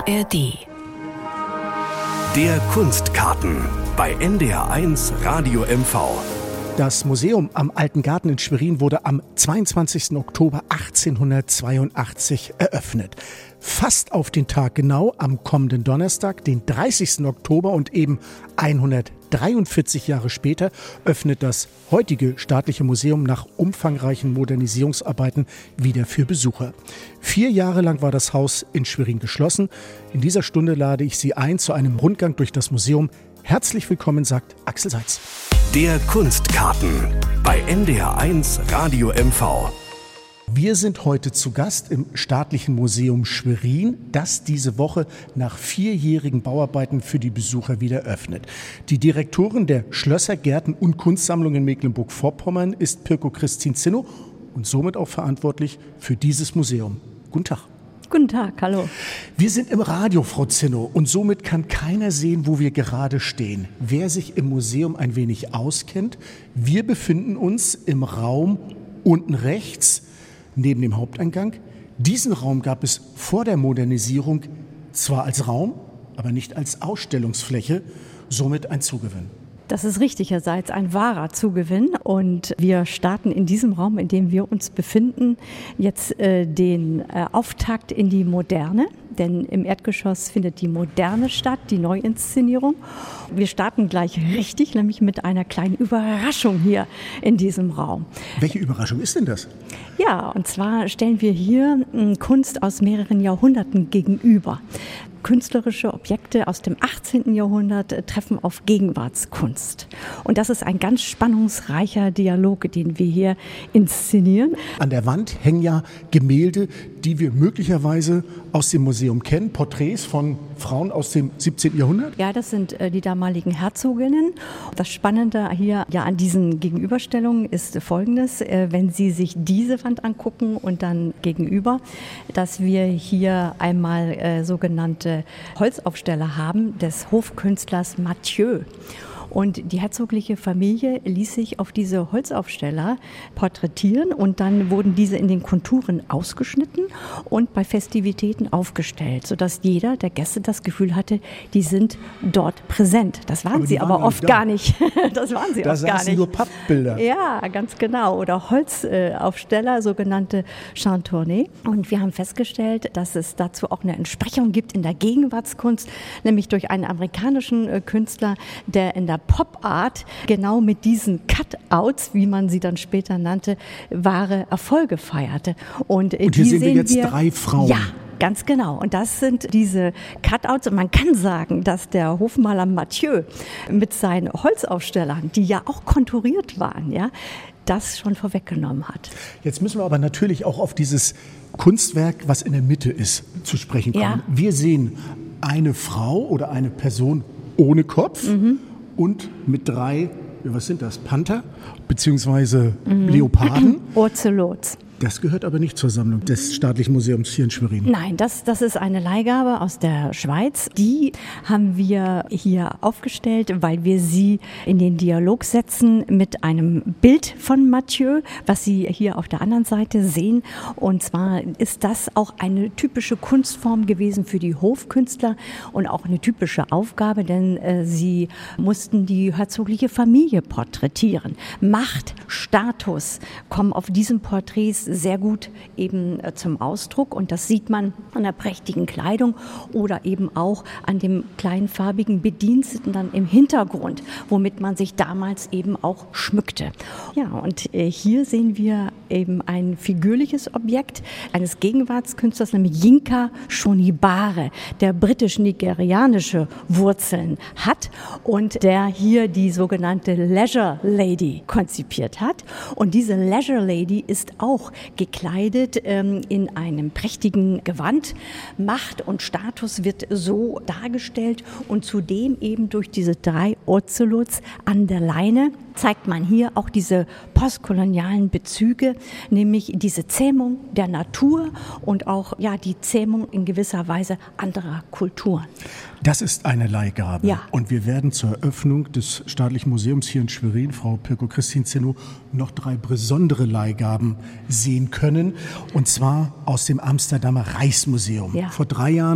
ARD. Der Kunstkarten bei NDR1 Radio MV. Das Museum am Alten Garten in Schwerin wurde am 22. Oktober 1882 eröffnet. Fast auf den Tag genau am kommenden Donnerstag, den 30. Oktober und eben 143 Jahre später, öffnet das heutige staatliche Museum nach umfangreichen Modernisierungsarbeiten wieder für Besucher. 4 Jahre lang war das Haus in Schwerin geschlossen. In dieser Stunde lade ich Sie ein zu einem Rundgang durch das Museum. Herzlich willkommen, sagt Axel Seitz. Der Kunstkarten bei NDR1 Radio MV. Wir sind heute zu Gast im Staatlichen Museum Schwerin, das diese Woche nach 4-jährigen Bauarbeiten für die Besucher wieder öffnet. Die Direktorin der Schlösser, Gärten und Kunstsammlung in Mecklenburg-Vorpommern ist Pirko Christine Zinno und somit auch verantwortlich für dieses Museum. Guten Tag. Guten Tag, hallo. Wir sind im Radio, Frau Zinno, und somit kann keiner sehen, wo wir gerade stehen. Wer sich im Museum ein wenig auskennt, wir befinden uns im Raum unten rechts, neben dem Haupteingang. Diesen Raum gab es vor der Modernisierung zwar als Raum, aber nicht als Ausstellungsfläche, somit ein Zugewinn. Das ist richtigerseits ein wahrer Zugewinn und wir starten in diesem Raum, in dem wir uns befinden, jetzt den Auftakt in die Moderne, denn im Erdgeschoss findet die Moderne statt, die Neuinszenierung. Wir starten gleich richtig, nämlich mit einer kleinen Überraschung hier in diesem Raum. Welche Überraschung ist denn das? Ja, und zwar stellen wir hier Kunst aus mehreren Jahrhunderten gegenüber. Künstlerische Objekte aus dem 18. Jahrhundert treffen auf Gegenwartskunst. Und das ist ein ganz spannungsreicher Dialog, den wir hier inszenieren. An der Wand hängen ja Gemälde, die wir möglicherweise aus dem Museum kennen. Porträts von Frauen aus dem 17. Jahrhundert? Ja, das sind die damaligen Herzoginnen. Das Spannende hier ja an diesen Gegenüberstellungen ist Folgendes. Wenn Sie sich diese Wand angucken und dann gegenüber, dass wir hier einmal sogenannte Holzaufsteller haben des Hofkünstlers Mathieu. Und die herzogliche Familie ließ sich auf diese Holzaufsteller porträtieren und dann wurden diese in den Konturen ausgeschnitten und bei Festivitäten aufgestellt, sodass jeder der Gäste das Gefühl hatte, die sind dort präsent. Das waren sie aber oft gar nicht. Das waren sie oft gar nicht. Nur Pappbilder. Ja, ganz genau. Oder Holzaufsteller, sogenannte Chantournées. Und wir haben festgestellt, dass es dazu auch eine Entsprechung gibt in der Gegenwartskunst, nämlich durch einen amerikanischen Künstler, der in der Pop-Art genau mit diesen Cutouts, wie man sie dann später nannte, wahre Erfolge feierte. Und hier sehen wir jetzt 3 Frauen. Ja. Ganz genau. Und das sind diese Cutouts. Und man kann sagen, dass der Hofmaler Mathieu mit seinen Holzaufstellern, die ja auch konturiert waren, ja, das schon vorweggenommen hat. Jetzt müssen wir aber natürlich auch auf dieses Kunstwerk, was in der Mitte ist, zu sprechen kommen. Ja. Wir sehen eine Frau oder eine Person ohne Kopf und mit 3, was sind das, Panther bzw. Leoparden. Ozelots. Das gehört aber nicht zur Sammlung des Staatlichen Museums hier in Schwerin. Nein, das ist eine Leihgabe aus der Schweiz. Die haben wir hier aufgestellt, weil wir sie in den Dialog setzen mit einem Bild von Mathieu, was Sie hier auf der anderen Seite sehen. Und zwar ist das auch eine typische Kunstform gewesen für die Hofkünstler und auch eine typische Aufgabe, denn sie mussten die herzogliche Familie porträtieren. Macht, Status kommen auf diesen Porträts sehr gut eben zum Ausdruck und das sieht man an der prächtigen Kleidung oder eben auch an dem kleinfarbigen Bediensteten dann im Hintergrund, womit man sich damals eben auch schmückte. Ja, und hier sehen wir eben ein figürliches Objekt eines Gegenwartskünstlers, nämlich Yinka Shonibare, der britisch-nigerianische Wurzeln hat und der hier die sogenannte Leisure Lady konzipiert hat. Und diese Leisure Lady ist auch gekleidet in einem prächtigen Gewand. Macht und Status wird so dargestellt und zudem eben durch diese 3 Ozelots an der Leine zeigt man hier auch diese postkolonialen Bezüge, nämlich diese Zähmung der Natur und auch ja, die Zähmung in gewisser Weise anderer Kulturen. Das ist eine Leihgabe. Ja. Und wir werden zur Eröffnung des Staatlichen Museums hier in Schwerin, Frau Pirko Christine Zinno, noch 3 besondere Leihgaben sehen können. Und zwar aus dem Amsterdamer Rijksmuseum. Ja. Vor 3 Jahren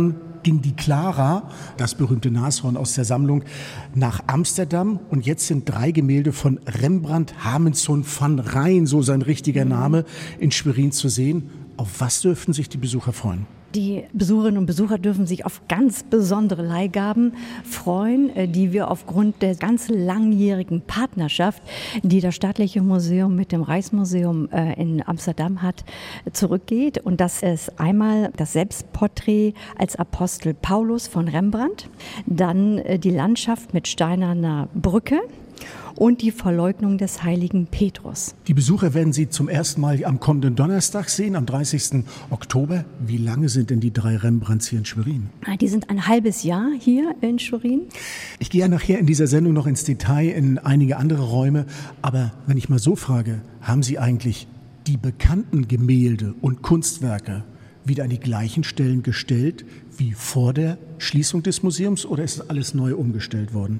ging die Clara, das berühmte Nashorn aus der Sammlung, nach Amsterdam. Und jetzt sind 3 Gemälde von Rembrandt Harmenson van Rijn, so sein richtiger Name, in Schwerin zu sehen. Auf was dürften sich die Besucher freuen? Die Besucherinnen und Besucher dürfen sich auf ganz besondere Leihgaben freuen, die wir aufgrund der ganz langjährigen Partnerschaft, die das Staatliche Museum mit dem Rijksmuseum in Amsterdam hat, zurückgeht. Und das ist einmal das Selbstporträt als Apostel Paulus von Rembrandt, dann die Landschaft mit steinerner Brücke und die Verleugnung des heiligen Petrus. Die Besucher werden Sie zum ersten Mal am kommenden Donnerstag sehen, am 30. Oktober. Wie lange sind denn die 3 Rembrandts hier in Schwerin? Die sind ein halbes Jahr hier in Schwerin. Ich gehe ja nachher in dieser Sendung noch ins Detail in einige andere Räume. Aber wenn ich mal so frage, haben Sie eigentlich die bekannten Gemälde und Kunstwerke wieder an die gleichen Stellen gestellt wie vor der Schließung des Museums, oder ist alles neu umgestellt worden?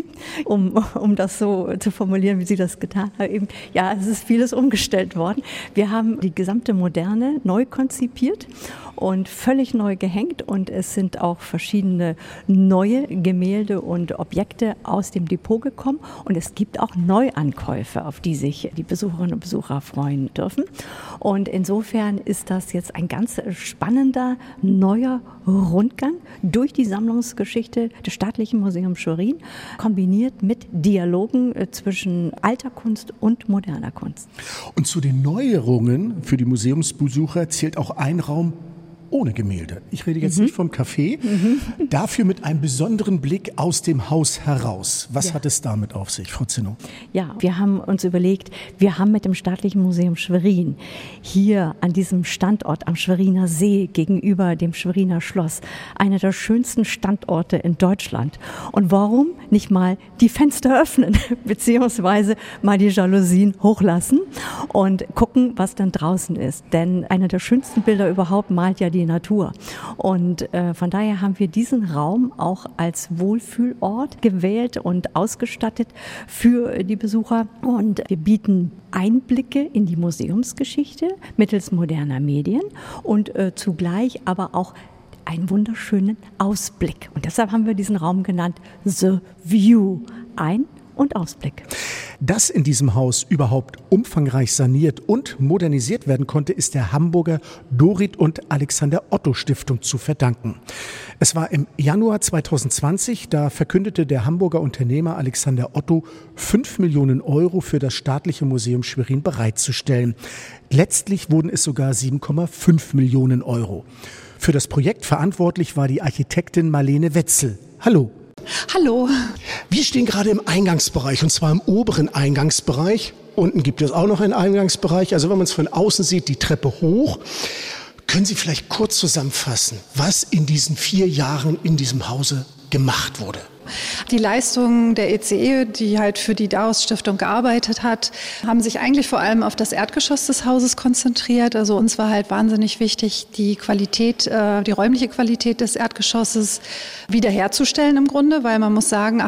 Um das so zu formulieren, wie Sie das getan haben. Ja, es ist vieles umgestellt worden. Wir haben die gesamte Moderne neu konzipiert und völlig neu gehängt. Und es sind auch verschiedene neue Gemälde und Objekte aus dem Depot gekommen. Und es gibt auch Neuankäufe, auf die sich die Besucherinnen und Besucher freuen dürfen. Und insofern ist das jetzt ein ganz spannender, neuer Rundgang durch die Sammlungsgeschichte des Staatlichen Museums Schwerin, kombiniert mit Dialogen zwischen alter Kunst und moderner Kunst. Und zu den Neuerungen für die Museumsbesucher zählt auch ein Raum ohne Gemälde. Ich rede jetzt nicht vom Café, dafür mit einem besonderen Blick aus dem Haus heraus. Was hat es damit auf sich, Frau Zinnow? Ja, wir haben uns überlegt, wir haben mit dem Staatlichen Museum Schwerin hier an diesem Standort am Schweriner See gegenüber dem Schweriner Schloss einer der schönsten Standorte in Deutschland. Und warum nicht mal die Fenster öffnen, beziehungsweise mal die Jalousien hochlassen und gucken, was dann draußen ist. Denn einer der schönsten Bilder überhaupt malt ja die Natur. Und von daher haben wir diesen Raum auch als Wohlfühlort gewählt und ausgestattet für die Besucher. Und wir bieten Einblicke in die Museumsgeschichte mittels moderner Medien und zugleich aber auch einen wunderschönen Ausblick. Und deshalb haben wir diesen Raum genannt The View. Ein- und Ausblick. Dass in diesem Haus überhaupt umfangreich saniert und modernisiert werden konnte, ist der Hamburger Dorit und Alexander Otto Stiftung zu verdanken. Es war im Januar 2020, da verkündete der Hamburger Unternehmer Alexander Otto, 5 Millionen Euro für das Staatliche Museum Schwerin bereitzustellen. Letztlich wurden es sogar 7,5 Millionen Euro. Für das Projekt verantwortlich war die Architektin Marlene Wetzel. Hallo. Hallo. Wir stehen gerade im Eingangsbereich, und zwar im oberen Eingangsbereich. Unten gibt es auch noch einen Eingangsbereich. Also wenn man es von außen sieht, die Treppe hoch. Können Sie vielleicht kurz zusammenfassen, was in diesen 4 Jahren in diesem Hause gemacht wurde? Die Leistungen der ECE, die halt für die Daos Stiftung gearbeitet hat, haben sich eigentlich vor allem auf das Erdgeschoss des Hauses konzentriert. Also uns war halt wahnsinnig wichtig, die Qualität, die räumliche Qualität des Erdgeschosses wiederherzustellen im Grunde, weil man muss sagen,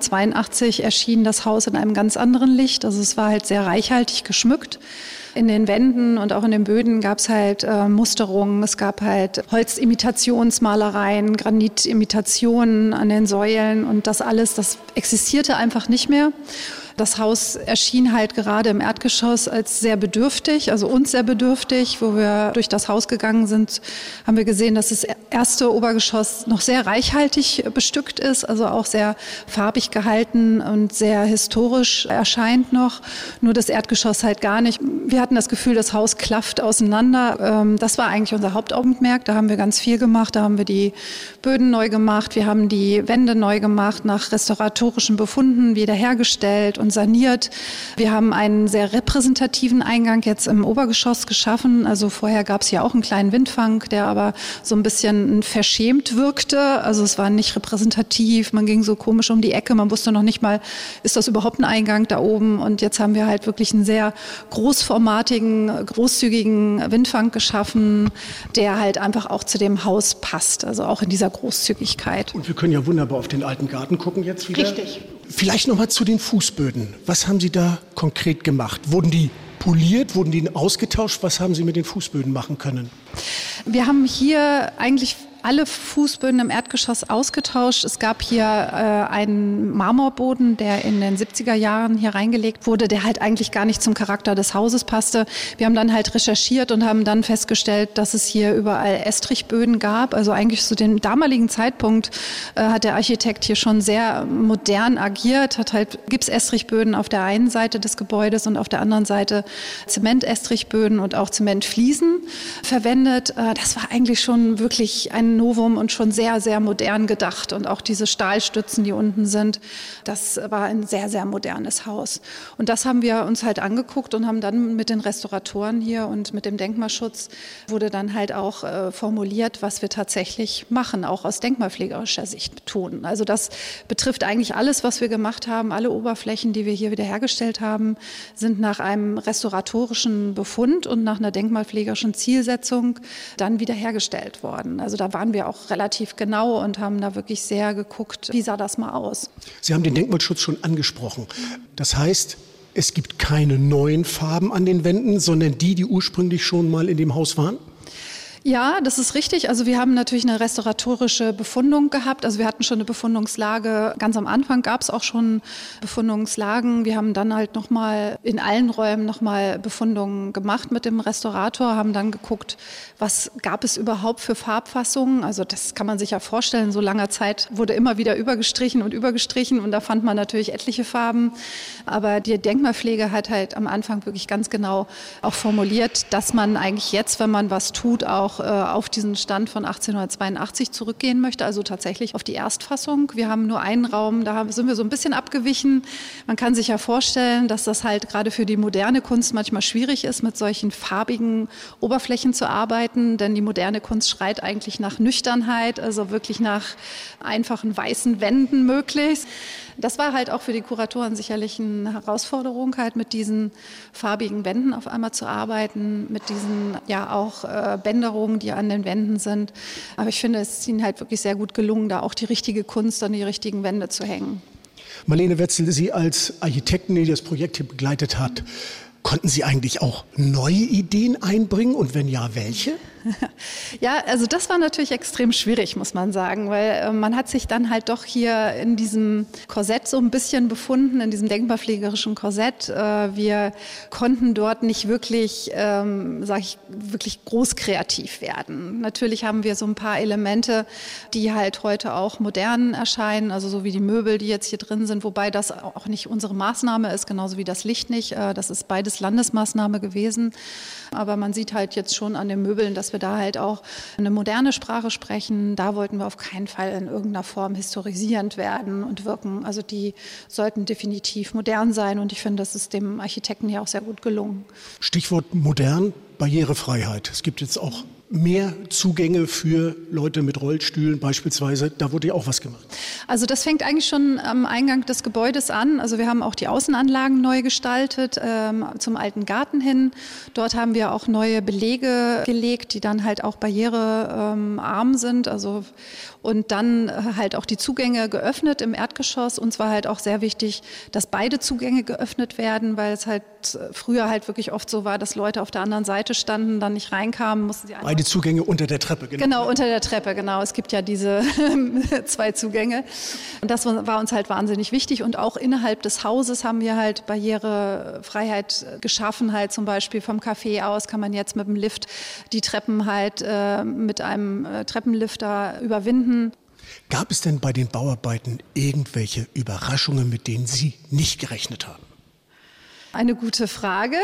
1882 erschien das Haus in einem ganz anderen Licht. Also es war halt sehr reichhaltig geschmückt. In den Wänden und auch in den Böden gab es halt Musterungen, es gab halt Holzimitationsmalereien, Granitimitationen an den Säulen und das alles, das existierte einfach nicht mehr. Das Haus erschien halt gerade im Erdgeschoss als sehr bedürftig, also uns sehr bedürftig. Wo wir durch das Haus gegangen sind, haben wir gesehen, dass das erste Obergeschoss noch sehr reichhaltig bestückt ist, also auch sehr farbig gehalten und sehr historisch erscheint noch. Nur das Erdgeschoss halt gar nicht. Wir hatten das Gefühl, das Haus klafft auseinander. Das war eigentlich unser Hauptaugenmerk. Da haben wir ganz viel gemacht. Da haben wir die Böden neu gemacht. Wir haben die Wände neu gemacht, nach restauratorischen Befunden wiederhergestellt und saniert. Wir haben einen sehr repräsentativen Eingang jetzt im Obergeschoss geschaffen. Also vorher gab es ja auch einen kleinen Windfang, der aber so ein bisschen verschämt wirkte. Also es war nicht repräsentativ. Man ging so komisch um die Ecke. Man wusste noch nicht mal, ist das überhaupt ein Eingang da oben? Und jetzt haben wir halt wirklich einen sehr großformatigen, großzügigen Windfang geschaffen, der halt einfach auch zu dem Haus passt. Also auch in dieser Großzügigkeit. Und wir können ja wunderbar auf den alten Garten gucken jetzt wieder. Richtig. Vielleicht noch mal zu den Fußböden. Was haben Sie da konkret gemacht? Wurden die poliert? Wurden die ausgetauscht? Was haben Sie mit den Fußböden machen können? Wir haben hier eigentlich alle Fußböden im Erdgeschoss ausgetauscht. Es gab hier einen Marmorboden, der in den 70er Jahren hier reingelegt wurde, der halt eigentlich gar nicht zum Charakter des Hauses passte. Wir haben dann halt recherchiert und haben dann festgestellt, dass es hier überall Estrichböden gab. Also eigentlich zu dem damaligen Zeitpunkt hat der Architekt hier schon sehr modern agiert, hat halt Gipsestrichböden auf der einen Seite des Gebäudes und auf der anderen Seite Zementestrichböden und auch Zementfliesen verwendet. Das war eigentlich schon wirklich ein Novum und schon sehr, sehr modern gedacht. Und auch diese Stahlstützen, die unten sind, das war ein sehr, sehr modernes Haus. Und das haben wir uns halt angeguckt und haben dann mit den Restauratoren hier und mit dem Denkmalschutz wurde dann halt auch formuliert, was wir tatsächlich machen, auch aus denkmalpflegerischer Sicht tun. Also das betrifft eigentlich alles, was wir gemacht haben. Alle Oberflächen, die wir hier wiederhergestellt haben, sind nach einem restauratorischen Befund und nach einer denkmalpflegerischen Zielsetzung dann wiederhergestellt worden. Also da waren wir auch relativ genau und haben da wirklich sehr geguckt, wie sah das mal aus. Sie haben den Denkmalschutz schon angesprochen. Das heißt, es gibt keine neuen Farben an den Wänden, sondern die ursprünglich schon mal in dem Haus waren? Ja, das ist richtig. Also wir haben natürlich eine restauratorische Befundung gehabt. Also wir hatten schon eine Befundungslage. Ganz am Anfang gab es auch schon Befundungslagen. Wir haben dann halt nochmal in allen Räumen nochmal Befundungen gemacht mit dem Restaurator, haben dann geguckt, was gab es überhaupt für Farbfassungen. Also das kann man sich ja vorstellen. So langer Zeit wurde immer wieder übergestrichen und da fand man natürlich etliche Farben. Aber die Denkmalpflege hat halt am Anfang wirklich ganz genau auch formuliert, dass man eigentlich jetzt, wenn man was tut, auch auf diesen Stand von 1882 zurückgehen möchte, also tatsächlich auf die Erstfassung. Wir haben nur einen Raum, da sind wir so ein bisschen abgewichen. Man kann sich ja vorstellen, dass das halt gerade für die moderne Kunst manchmal schwierig ist, mit solchen farbigen Oberflächen zu arbeiten, denn die moderne Kunst schreit eigentlich nach Nüchternheit, also wirklich nach einfachen weißen Wänden möglichst. Das war halt auch für die Kuratoren sicherlich eine Herausforderung, halt mit diesen farbigen Wänden auf einmal zu arbeiten, mit diesen ja auch Bänderungen, die an den Wänden sind. Aber ich finde, es ist ihnen halt wirklich sehr gut gelungen, da auch die richtige Kunst an die richtigen Wände zu hängen. Marlene Wetzel, Sie als Architektin, die das Projekt hier begleitet hat, konnten Sie eigentlich auch neue Ideen einbringen und wenn ja, welche? Ja, also das war natürlich extrem schwierig, muss man sagen, weil man hat sich dann halt doch hier in diesem Korsett so ein bisschen befunden, in diesem denkmalpflegerischen Korsett. Wir konnten dort nicht wirklich, wirklich groß kreativ werden. Natürlich haben wir so ein paar Elemente, die halt heute auch modern erscheinen, also so wie die Möbel, die jetzt hier drin sind, wobei das auch nicht unsere Maßnahme ist, genauso wie das Licht nicht. Das ist beides Landesmaßnahme gewesen. Aber man sieht halt jetzt schon an den Möbeln, dass wir da halt auch eine moderne Sprache sprechen. Da wollten wir auf keinen Fall in irgendeiner Form historisierend werden und wirken. Also die sollten definitiv modern sein und ich finde, das ist dem Architekten hier auch sehr gut gelungen. Stichwort modern, Barrierefreiheit. Es gibt jetzt auch mehr Zugänge für Leute mit Rollstühlen beispielsweise. Da wurde ja auch was gemacht. Also das fängt eigentlich schon am Eingang des Gebäudes an. Also wir haben auch die Außenanlagen neu gestaltet, zum alten Garten hin. Dort haben wir auch neue Belege gelegt, die dann halt auch barrierearm sind. Also und dann halt auch die Zugänge geöffnet im Erdgeschoss. Uns war halt auch sehr wichtig, dass beide Zugänge geöffnet werden, weil es halt früher halt wirklich oft so war, dass Leute auf der anderen Seite standen, dann nicht reinkamen, mussten sie beide Zugänge unter der Treppe, genau. Genau, unter der Treppe, genau. Es gibt ja diese 2 Zugänge. Und das war uns halt wahnsinnig wichtig. Und auch innerhalb des Hauses haben wir halt Barrierefreiheit geschaffen. Halt zum Beispiel vom Café aus kann man jetzt mit dem Lift die Treppen halt mit einem Treppenlifter überwinden. Gab es denn bei den Bauarbeiten irgendwelche Überraschungen, mit denen Sie nicht gerechnet haben? Eine gute Frage.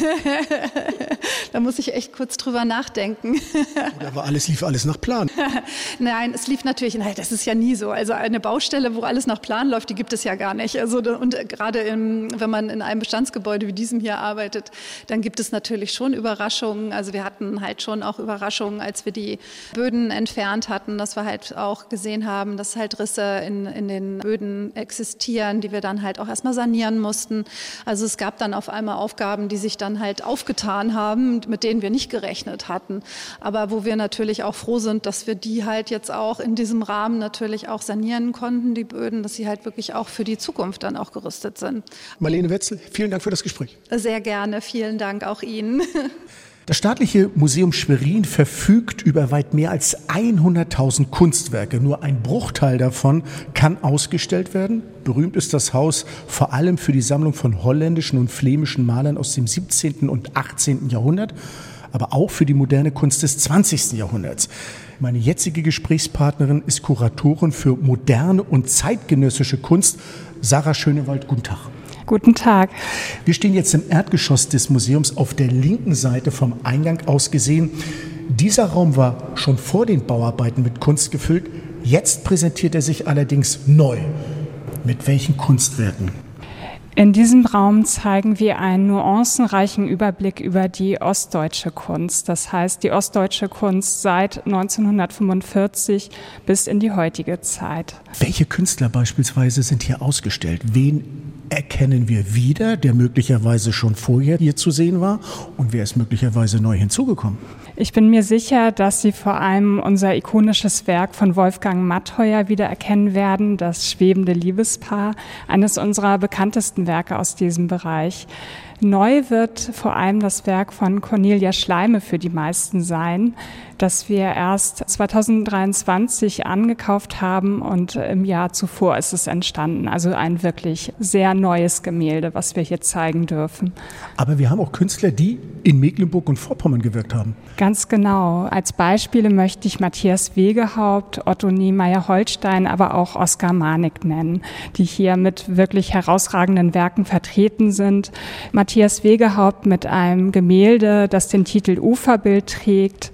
Da muss ich echt kurz drüber nachdenken. Oder lief alles nach Plan? Nein, es lief natürlich, das ist ja nie so. Also eine Baustelle, wo alles nach Plan läuft, die gibt es ja gar nicht. Also, und gerade wenn man in einem Bestandsgebäude wie diesem hier arbeitet, dann gibt es natürlich schon Überraschungen. Also wir hatten halt schon auch Überraschungen, als wir die Böden entfernt hatten, dass wir halt auch gesehen haben, dass halt Risse in den Böden existieren, die wir dann halt auch erstmal sanieren mussten. Also es gab dann auf einmal Aufgaben, die sich dann halt aufgetan haben, mit denen wir nicht gerechnet hatten. Aber wo wir natürlich auch froh sind, dass wir die halt jetzt auch in diesem Rahmen natürlich auch sanieren konnten, die Böden, dass sie halt wirklich auch für die Zukunft dann auch gerüstet sind. Marlene Wetzel, vielen Dank für das Gespräch. Sehr gerne, vielen Dank auch Ihnen. Das Staatliche Museum Schwerin verfügt über weit mehr als 100.000 Kunstwerke. Nur ein Bruchteil davon kann ausgestellt werden. Berühmt ist das Haus vor allem für die Sammlung von holländischen und flämischen Malern aus dem 17. und 18. Jahrhundert, aber auch für die moderne Kunst des 20. Jahrhunderts. Meine jetzige Gesprächspartnerin ist Kuratorin für moderne und zeitgenössische Kunst, Sarah Schönewald. Guten Tag. Guten Tag. Wir stehen jetzt im Erdgeschoss des Museums auf der linken Seite vom Eingang aus gesehen. Dieser Raum war schon vor den Bauarbeiten mit Kunst gefüllt. Jetzt präsentiert er sich allerdings neu. Mit welchen Kunstwerken? In diesem Raum zeigen wir einen nuancenreichen Überblick über die ostdeutsche Kunst. Das heißt, die ostdeutsche Kunst seit 1945 bis in die heutige Zeit. Welche Künstler beispielsweise sind hier ausgestellt? Wen erkennen wir wieder, der möglicherweise schon vorher hier zu sehen war? Und wer ist möglicherweise neu hinzugekommen? Ich bin mir sicher, dass Sie vor allem unser ikonisches Werk von Wolfgang Mattheuer wiedererkennen werden, das Schwebende Liebespaar, eines unserer bekanntesten Werke aus diesem Bereich. Neu wird vor allem das Werk von Cornelia Schleime für die meisten sein, das wir erst 2023 angekauft haben und im Jahr zuvor ist es entstanden. Also ein wirklich sehr neues Gemälde, was wir hier zeigen dürfen. Aber wir haben auch Künstler, die in Mecklenburg und Vorpommern gewirkt haben. Ganz genau. Als Beispiele möchte ich Matthias Wegehaupt, Otto Niemeyer-Holstein, aber auch Oskar Manek nennen, die hier mit wirklich herausragenden Werken vertreten sind. Matthias Wegehaupt mit einem Gemälde, das den Titel Uferbild trägt.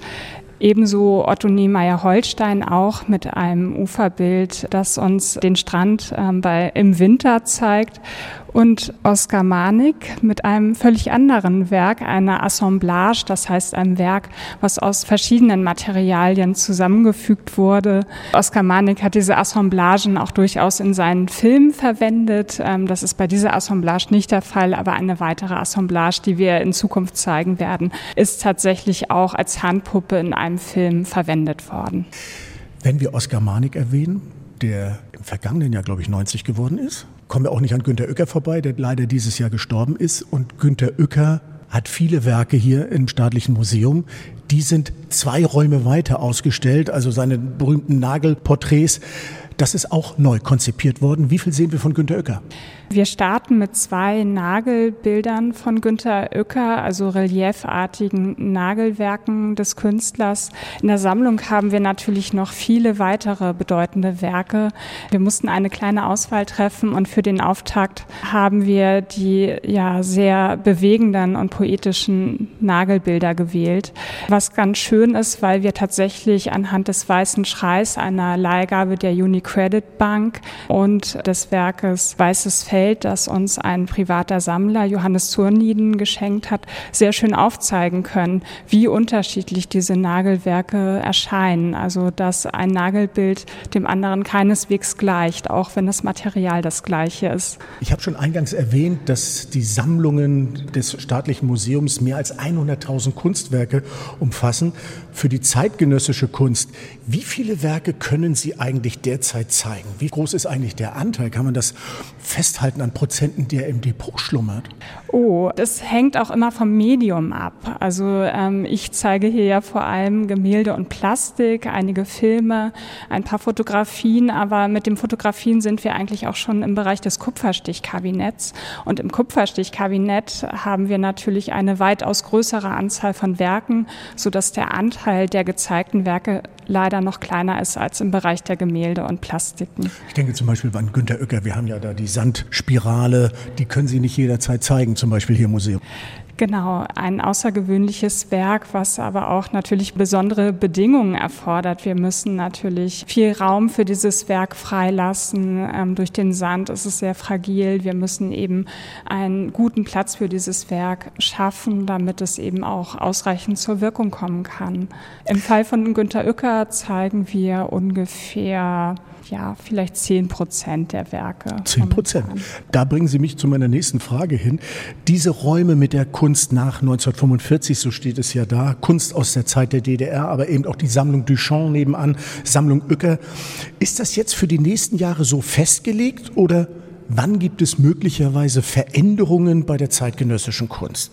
Ebenso Otto Niemeyer-Holstein auch mit einem Uferbild, das uns den Strand im Winter zeigt. Und Oskar Manek mit einem völlig anderen Werk, einer Assemblage, das heißt einem Werk, was aus verschiedenen Materialien zusammengefügt wurde. Oskar Manek hat diese Assemblagen auch durchaus in seinen Filmen verwendet. Das ist bei dieser Assemblage nicht der Fall, aber eine weitere Assemblage, die wir in Zukunft zeigen werden, ist tatsächlich auch als Handpuppe in einem Film verwendet worden. Wenn wir Oskar Manek erwähnen, der im vergangenen Jahr, glaube ich, 90 geworden ist, kommen wir auch nicht an Günter Uecker vorbei, der leider dieses Jahr gestorben ist. Und Günter Uecker hat viele Werke hier im Staatlichen Museum. Die sind 2 Räume weiter ausgestellt, also seine berühmten Nagelporträts. Das ist auch neu konzipiert worden. Wie viel sehen wir von Günter Uecker? Wir starten mit 2 Nagelbildern von Günter Uecker, also reliefartigen Nagelwerken des Künstlers. In der Sammlung haben wir natürlich noch viele weitere bedeutende Werke. Wir mussten eine kleine Auswahl treffen und für den Auftakt haben wir die sehr bewegenden und poetischen Nagelbilder gewählt. Was ganz schön ist, weil wir tatsächlich anhand des Weißen Schreis, einer Leihgabe der UniCredit Bank und des Werkes Weißes Feld, das uns ein privater Sammler, Johannes Zurnieden, geschenkt hat, sehr schön aufzeigen können, wie unterschiedlich diese Nagelwerke erscheinen. Also, dass ein Nagelbild dem anderen keineswegs gleicht, auch wenn das Material das gleiche ist. Ich habe schon eingangs erwähnt, dass die Sammlungen des Staatlichen Museums mehr als 100.000 Kunstwerke umfassen. Für die zeitgenössische Kunst, wie viele Werke können Sie eigentlich derzeit zeigen? Wie groß ist eigentlich der Anteil? Kann man das festhalten an Prozenten, der im Depot schlummert? Oh, das hängt auch immer vom Medium ab. Also ich zeige hier ja vor allem Gemälde und Plastik, einige Filme, ein paar Fotografien, aber mit dem Fotografien sind wir eigentlich auch schon im Bereich des Kupferstichkabinetts. Und im Kupferstichkabinett haben wir natürlich eine weitaus größere Anzahl von Werken, sodass der Anteil der gezeigten Werke leider noch kleiner ist als im Bereich der Gemälde und Plastiken. Ich denke zum Beispiel an Günter Uecker. Wir haben ja da die Sandspirale, die können Sie nicht jederzeit zeigen, zum Beispiel hier im Museum. Genau, ein außergewöhnliches Werk, was aber auch natürlich besondere Bedingungen erfordert. Wir müssen natürlich viel Raum für dieses Werk freilassen. Durch den Sand ist es sehr fragil. Wir müssen eben einen guten Platz für dieses Werk schaffen, damit es eben auch ausreichend zur Wirkung kommen kann. Im Fall von Günter Uecker zeigen wir ungefähr vielleicht 10% der Werke. 10%. Da bringen Sie mich zu meiner nächsten Frage hin. Diese Räume mit der Kunst nach 1945, so steht es ja da, Kunst aus der Zeit der DDR, aber eben auch die Sammlung Duchamp nebenan, Sammlung Uecker. Ist das jetzt für die nächsten Jahre so festgelegt oder wann gibt es möglicherweise Veränderungen bei der zeitgenössischen Kunst?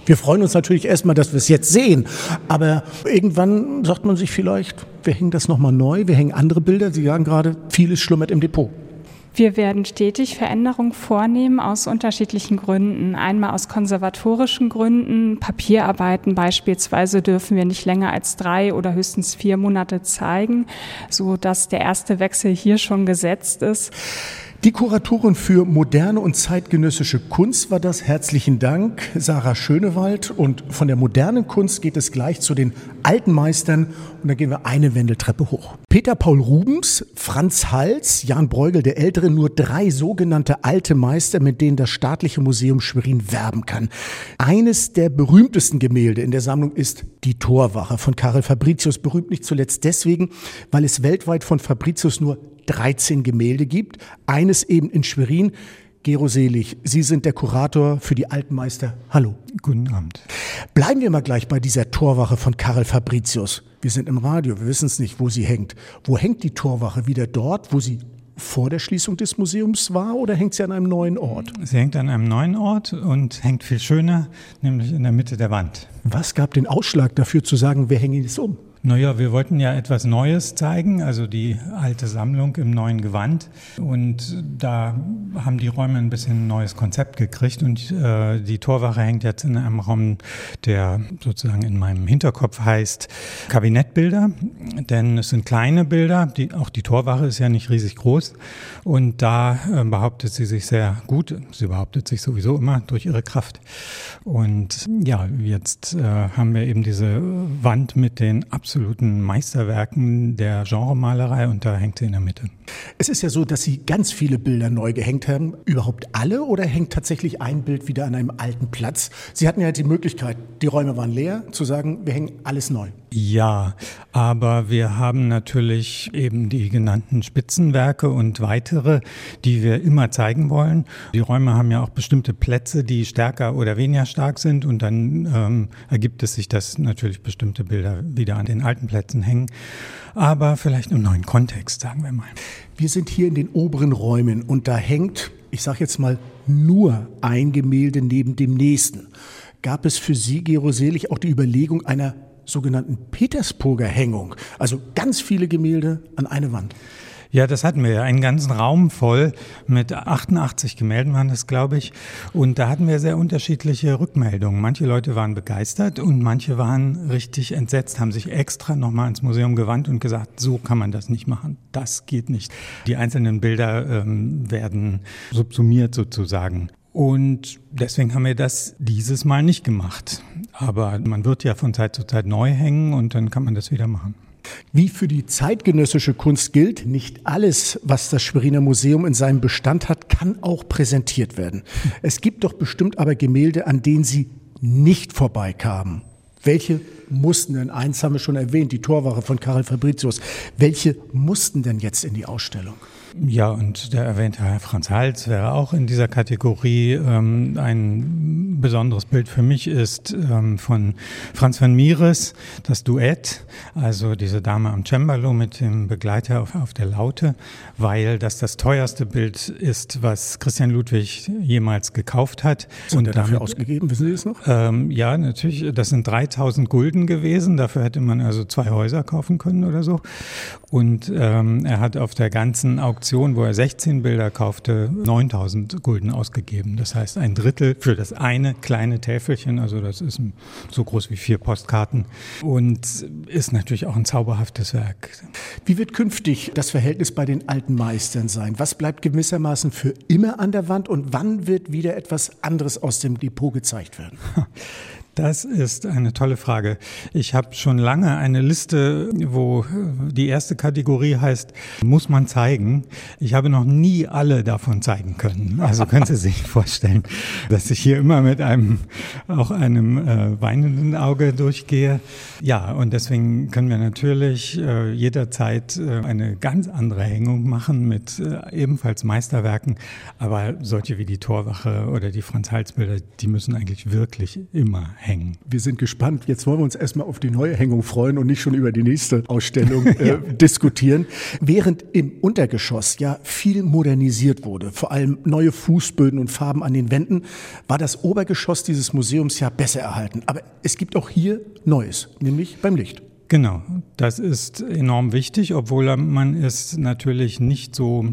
Wir freuen uns natürlich erstmal, dass wir es jetzt sehen. Aber irgendwann sagt man sich vielleicht, wir hängen das nochmal neu, wir hängen andere Bilder. Sie sagen gerade, vieles schlummert im Depot. Wir werden stetig Veränderungen vornehmen aus unterschiedlichen Gründen. Einmal aus konservatorischen Gründen. Papierarbeiten beispielsweise dürfen wir nicht länger als 3 oder höchstens 4 Monate zeigen, sodass der erste Wechsel hier schon gesetzt ist. Die Kuratorin für moderne und zeitgenössische Kunst war das. Herzlichen Dank, Sarah Schönewald. Und von der modernen Kunst geht es gleich zu den alten Meistern. Und dann gehen wir eine Wendeltreppe hoch. Peter Paul Rubens, Franz Hals, Jan Bruegel der Ältere, nur 3 sogenannte alte Meister, mit denen das Staatliche Museum Schwerin werben kann. Eines der berühmtesten Gemälde in der Sammlung ist die Torwache von Karel Fabritius. Berühmt nicht zuletzt deswegen, weil es weltweit von Fabritius nur 13 Gemälde gibt. Eines eben in Schwerin. Gero Selig, Sie sind der Kurator für die alten Meister. Hallo. Guten Abend. Bleiben wir mal gleich bei dieser Torwache von Karel Fabritius. Wir sind im Radio, wir wissen es nicht, wo sie hängt. Wo hängt die Torwache? Wieder dort, wo sie vor der Schließung des Museums war, oder hängt sie an einem neuen Ort? Sie hängt an einem neuen Ort und hängt viel schöner, nämlich in der Mitte der Wand. Was gab den Ausschlag dafür zu sagen, wir hängen es um? Naja, wir wollten ja etwas Neues zeigen, also die alte Sammlung im neuen Gewand. Und da haben die Räume ein bisschen ein neues Konzept gekriegt. Und die Torwache hängt jetzt in einem Raum, der sozusagen in meinem Hinterkopf heißt Kabinettbilder. Denn es sind kleine Bilder, auch die Torwache ist ja nicht riesig groß. Und da behauptet sie sich sehr gut. Sie behauptet sich sowieso immer durch ihre Kraft. Und ja, jetzt haben wir eben diese Wand mit den absoluten Meisterwerken der Genremalerei und da hängt sie in der Mitte. Es ist ja so, dass Sie ganz viele Bilder neu gehängt haben. Überhaupt alle oder hängt tatsächlich ein Bild wieder an einem alten Platz? Sie hatten ja die Möglichkeit, die Räume waren leer, zu sagen, wir hängen alles neu. Ja, aber wir haben natürlich eben die genannten Spitzenwerke und weitere, die wir immer zeigen wollen. Die Räume haben ja auch bestimmte Plätze, die stärker oder weniger stark sind und dann ergibt es sich, dass natürlich bestimmte Bilder wieder an den alten Plätzen hängen, aber vielleicht im neuen Kontext, sagen wir mal. Wir sind hier in den oberen Räumen und da hängt, ich sage jetzt mal, nur ein Gemälde neben dem nächsten. Gab es für Sie, Gero Selig, auch die Überlegung einer sogenannten Petersburger Hängung, also ganz viele Gemälde an eine Wand? Ja, das hatten wir ja, einen ganzen Raum voll mit 88 Gemälden waren das, glaube ich. Und da hatten wir sehr unterschiedliche Rückmeldungen. Manche Leute waren begeistert und manche waren richtig entsetzt, haben sich extra nochmal ans Museum gewandt und gesagt, so kann man das nicht machen, das geht nicht. Die einzelnen Bilder werden subsumiert sozusagen. Und deswegen haben wir das dieses Mal nicht gemacht. Aber man wird ja von Zeit zu Zeit neu hängen und dann kann man das wieder machen. Wie für die zeitgenössische Kunst gilt, nicht alles, was das Schweriner Museum in seinem Bestand hat, kann auch präsentiert werden. Es gibt doch bestimmt aber Gemälde, an denen Sie nicht vorbeikamen. Welche mussten denn, eins haben wir schon erwähnt, die Torwache von Karel Fabritius, welche mussten denn jetzt in die Ausstellung? Ja, und der erwähnte Herr Franz Hals wäre auch in dieser Kategorie. Ein besonderes Bild für mich ist von Franz van Mieris, das Duett, also diese Dame am Cembalo mit dem Begleiter auf der Laute, weil das teuerste Bild ist, was Christian Ludwig jemals gekauft hat. Was hat er dafür ausgegeben, wissen Sie das noch? Ja, natürlich, das sind 3.000 Gulden gewesen, dafür hätte man also 2 Häuser kaufen können oder so. Und er hat auf der ganzen Auktion, wo er 16 Bilder kaufte, 9.000 Gulden ausgegeben. Das heißt, ein Drittel für das eine kleine Täfelchen, also das ist so groß wie 4 Postkarten und ist natürlich auch ein zauberhaftes Werk. Wie wird künftig das Verhältnis bei den alten Meistern sein? Was bleibt gewissermaßen für immer an der Wand und wann wird wieder etwas anderes aus dem Depot gezeigt werden? Das ist eine tolle Frage. Ich habe schon lange eine Liste, wo die erste Kategorie heißt, muss man zeigen. Ich habe noch nie alle davon zeigen können. Also können Sie sich vorstellen, dass ich hier immer mit einem weinenden Auge durchgehe. Ja, und deswegen können wir natürlich jederzeit eine ganz andere Hängung machen mit ebenfalls Meisterwerken. Aber solche wie die Torwache oder die Franz-Hals-Bilder, die müssen eigentlich wirklich immer hängen. hängen. Wir sind gespannt. Jetzt wollen wir uns erstmal auf die neue Hängung freuen und nicht schon über die nächste Ausstellung diskutieren. Während im Untergeschoss ja viel modernisiert wurde, vor allem neue Fußböden und Farben an den Wänden, war das Obergeschoss dieses Museums ja besser erhalten. Aber es gibt auch hier Neues, nämlich beim Licht. Genau, das ist enorm wichtig, obwohl man es natürlich nicht so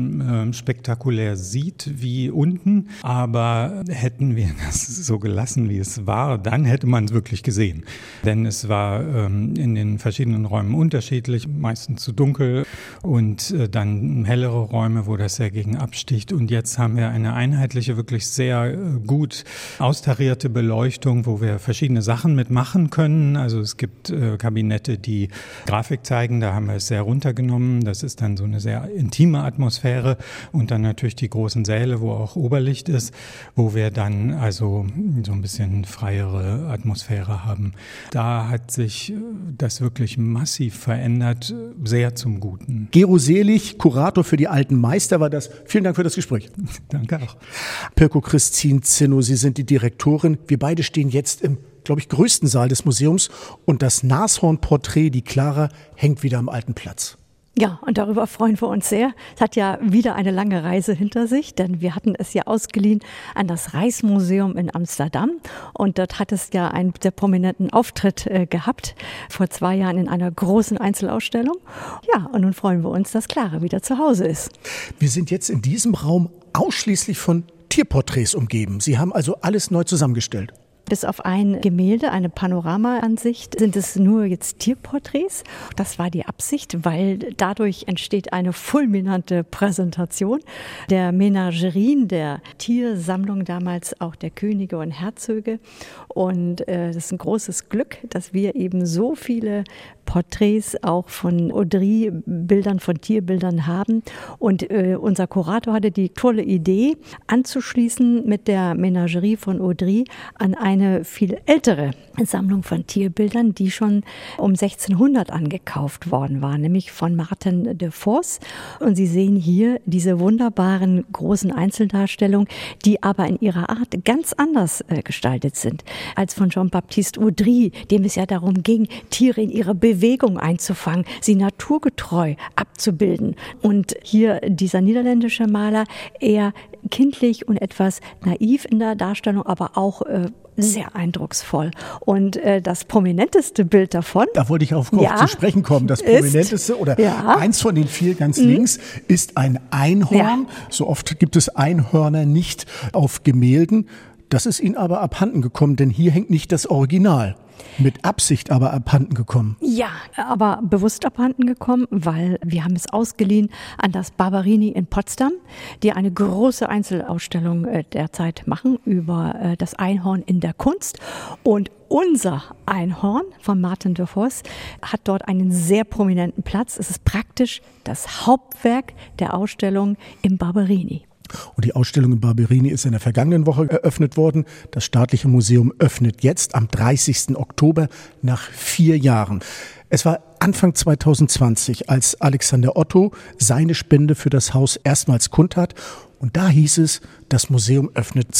spektakulär sieht wie unten. Aber hätten wir das so gelassen, wie es war, dann hätte man es wirklich gesehen. Denn es war in den verschiedenen Räumen unterschiedlich, meistens zu dunkel und dann hellere Räume, wo das sehr gegen absticht. Und jetzt haben wir eine einheitliche, wirklich sehr gut austarierte Beleuchtung, wo wir verschiedene Sachen mitmachen können. Also es gibt Kabinette, die Grafik zeigen, da haben wir es sehr runtergenommen. Das ist dann so eine sehr intime Atmosphäre und dann natürlich die großen Säle, wo auch Oberlicht ist, wo wir dann also so ein bisschen freiere Atmosphäre haben. Da hat sich das wirklich massiv verändert, sehr zum Guten. Gero Selig, Kurator für die alten Meister war das. Vielen Dank für das Gespräch. Danke auch. Pirko Christine Zinno, Sie sind die Direktorin. Wir beide stehen jetzt im, glaube ich, größten Saal des Museums und das Nashornporträt, die Clara, hängt wieder am alten Platz. Ja, und darüber freuen wir uns sehr. Es hat ja wieder eine lange Reise hinter sich, denn wir hatten es ja ausgeliehen an das Rijksmuseum in Amsterdam und dort hat es ja einen sehr prominenten Auftritt gehabt, vor 2 Jahren in einer großen Einzelausstellung. Ja, und nun freuen wir uns, dass Clara wieder zu Hause ist. Wir sind jetzt in diesem Raum ausschließlich von Tierporträts umgeben. Sie haben also alles neu zusammengestellt. Bis auf ein Gemälde, eine Panoramaansicht, sind es nur jetzt Tierporträts. Das war die Absicht, weil dadurch entsteht eine fulminante Präsentation der Menagerien, der Tiersammlung damals auch der Könige und Herzöge. Und das ist ein großes Glück, dass wir eben so viele Porträts auch von Audry-Bildern, von Tierbildern haben. Und unser Kurator hatte die tolle Idee, anzuschließen mit der Menagerie von Audry an eine viel ältere Sammlung von Tierbildern, die schon um 1600 angekauft worden war, nämlich von Martin de Vos. Und Sie sehen hier diese wunderbaren großen Einzeldarstellungen, die aber in ihrer Art ganz anders gestaltet sind als von Jean-Baptiste Audry, dem es ja darum ging, Tiere in ihrer Bewegung einzufangen, sie naturgetreu abzubilden. Und hier dieser niederländische Maler eher kindlich und etwas naiv in der Darstellung, aber auch sehr eindrucksvoll. Und das prominenteste Bild davon... Da wollte ich auf zu sprechen kommen. Das prominenteste oder eins von den 4 ganz links ist ein Einhorn. Ja. So oft gibt es Einhörner nicht auf Gemälden. Das ist Ihnen aber abhanden gekommen, denn hier hängt nicht das Original. Mit Absicht aber abhanden gekommen. Ja, aber bewusst abhanden gekommen, weil wir haben es ausgeliehen an das Barberini in Potsdam, die eine große Einzelausstellung derzeit machen über das Einhorn in der Kunst. Und unser Einhorn von Martin de Vos hat dort einen sehr prominenten Platz. Es ist praktisch das Hauptwerk der Ausstellung im Barberini. Und die Ausstellung in Barberini ist in der vergangenen Woche eröffnet worden. Das Staatliche Museum öffnet jetzt am 30. Oktober nach 4 Jahren. Es war Anfang 2020, als Alexander Otto seine Spende für das Haus erstmals kundtat. Und da hieß es, das Museum öffnet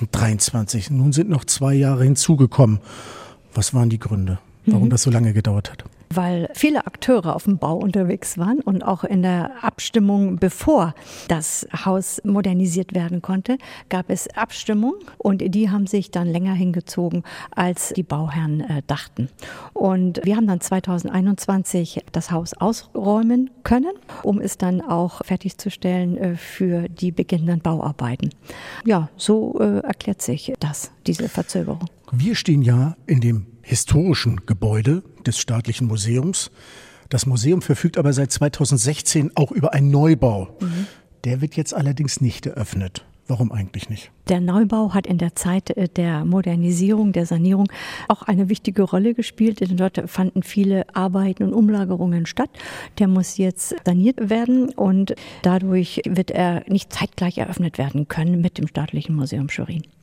2023. Nun sind noch 2 Jahre hinzugekommen. Was waren die Gründe, warum das so lange gedauert hat? Weil viele Akteure auf dem Bau unterwegs waren und auch in der Abstimmung, bevor das Haus modernisiert werden konnte, gab es Abstimmungen und die haben sich dann länger hingezogen, als die Bauherren dachten. Und wir haben dann 2021 das Haus ausräumen können, um es dann auch fertigzustellen für die beginnenden Bauarbeiten. Ja, so erklärt sich diese Verzögerung. Wir stehen ja in dem historischen Gebäude des Staatlichen Museums. Das Museum verfügt aber seit 2016 auch über einen Neubau. Der wird jetzt allerdings nicht eröffnet. Warum eigentlich nicht? Der Neubau hat in der Zeit der Modernisierung, der Sanierung auch eine wichtige Rolle gespielt. Denn dort fanden viele Arbeiten und Umlagerungen statt. Der muss jetzt saniert werden und dadurch wird er nicht zeitgleich eröffnet werden können mit dem Staatlichen Museum Schwerin.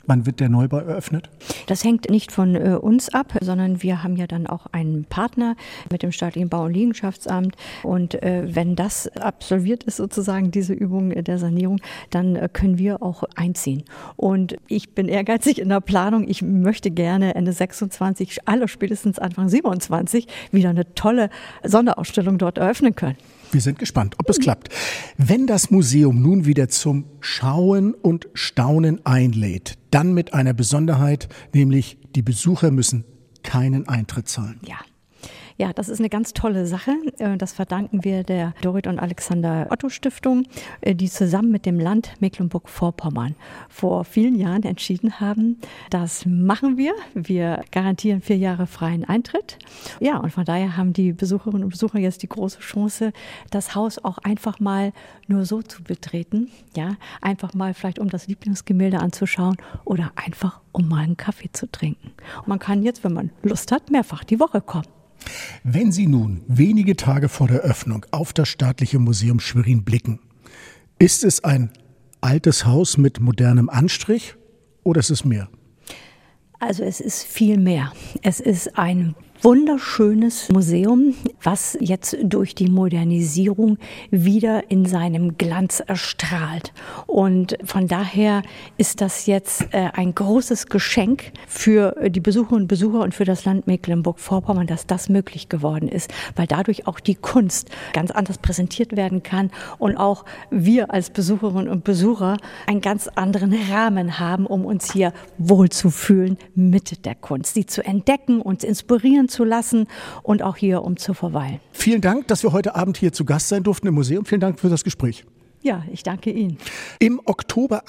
Wann wird der Neubau eröffnet? Das hängt nicht von uns ab, sondern wir haben ja dann auch einen Partner mit dem staatlichen Bau- und Liegenschaftsamt. Und wenn das absolviert ist, sozusagen diese Übung der Sanierung, dann können wir auch einziehen. Und ich bin ehrgeizig in der Planung. Ich möchte gerne Ende 26, allerspätestens Anfang 27 wieder eine tolle Sonderausstellung dort eröffnen können. Wir sind gespannt, ob es klappt. Wenn das Museum nun wieder zum Schauen und Staunen einlädt, dann mit einer Besonderheit, nämlich die Besucher müssen keinen Eintritt zahlen. Ja, das ist eine ganz tolle Sache. Das verdanken wir der Dorit und Alexander Otto Stiftung, die zusammen mit dem Land Mecklenburg-Vorpommern vor vielen Jahren entschieden haben, das machen wir. Wir garantieren 4 Jahre freien Eintritt. Ja, und von daher haben die Besucherinnen und Besucher jetzt die große Chance, das Haus auch einfach mal nur so zu betreten. Ja, einfach mal vielleicht um das Lieblingsgemälde anzuschauen oder einfach um mal einen Kaffee zu trinken. Und man kann jetzt, wenn man Lust hat, mehrfach die Woche kommen. Wenn Sie nun wenige Tage vor der Öffnung auf das Staatliche Museum Schwerin blicken, ist es ein altes Haus mit modernem Anstrich oder ist es mehr? Also es ist viel mehr. Es ist ein wunderschönes Museum, was jetzt durch die Modernisierung wieder in seinem Glanz erstrahlt. Und von daher ist das jetzt ein großes Geschenk für die Besucherinnen und Besucher und für das Land Mecklenburg-Vorpommern, dass das möglich geworden ist, weil dadurch auch die Kunst ganz anders präsentiert werden kann und auch wir als Besucherinnen und Besucher einen ganz anderen Rahmen haben, um uns hier wohlzufühlen mit der Kunst, sie zu entdecken, uns inspirieren zu lassen und auch hier um zu verweilen. Vielen Dank, dass wir heute Abend hier zu Gast sein durften im Museum. Vielen Dank für das Gespräch. Ja, ich danke Ihnen. Im Oktober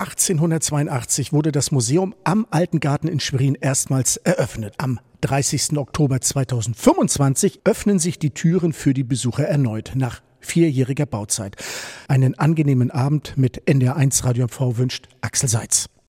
1882 wurde das Museum am Alten Garten in Schwerin erstmals eröffnet. Am 30. Oktober 2025 öffnen sich die Türen für die Besucher erneut nach 4-jähriger Bauzeit. Einen angenehmen Abend mit NDR1 Radio MV wünscht Axel Seitz.